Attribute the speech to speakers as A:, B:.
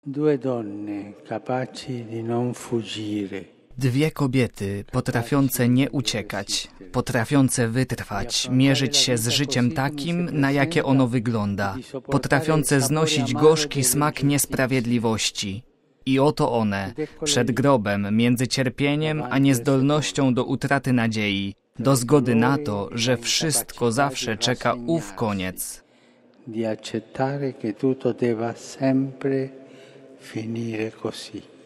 A: Due donne capaci di non fuggire.
B: Dwie kobiety potrafiące nie uciekać, potrafiące wytrwać, mierzyć się z życiem takim, na jakie ono wygląda, potrafiące znosić gorzki smak niesprawiedliwości. I oto one, przed grobem, między cierpieniem a niezdolnością do utraty nadziei, do zgody na to, że wszystko zawsze czeka ów koniec.
A: Di accettare che tutto debba sempre finire così.